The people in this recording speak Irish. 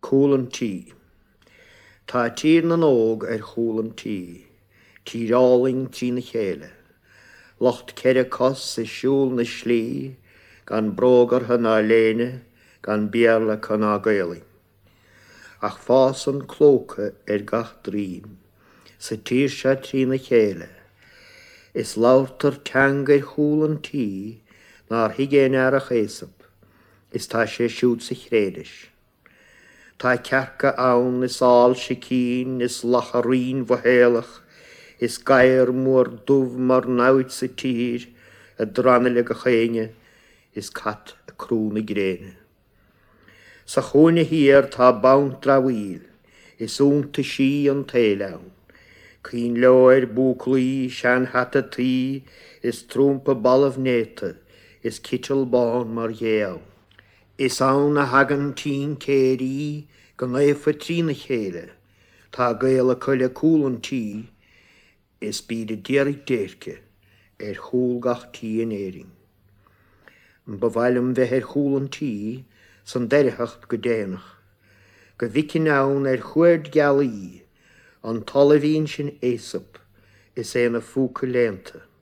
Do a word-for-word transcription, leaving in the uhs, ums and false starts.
Cúlan tí. Tá tír na nóg ar chúlan tí, tíráling tí na chéile. Locht cere cos sa siúl na slí, gan brógar hana léine, gan biarla cana gaeli. Ach fás an clóca ar gach drín, sa tír se tí na chéile. Is lautar teang ar chúlan tí, nar higéin ar a chéasab, is tá sé siúd sa chréidis. Tá cearca ann is áil sicín, is lacharín bhahéalach, is gair mór dúh mar náid sa tír, a dranile go chéine, is cat a crún na gréine. Sa chúne hir tá baunt drawíl, is únta sí an téileann. Cín leir búclaí sean hata tí, is trúmpa ballah néta, is kittel bán mar ghéal. Is ann a hagan tín céirí, gan éfa tí na chéile, tá gael a coile cúlan tí, is bíd a déirigh déirce, ar chúlgach tí in éiring. An bhhailm bheith ar chúlan tí, san deirichacht go déanach, go bhicin ann ar chuird gealaí, an talahín sin éasab, is éana fúca lénta.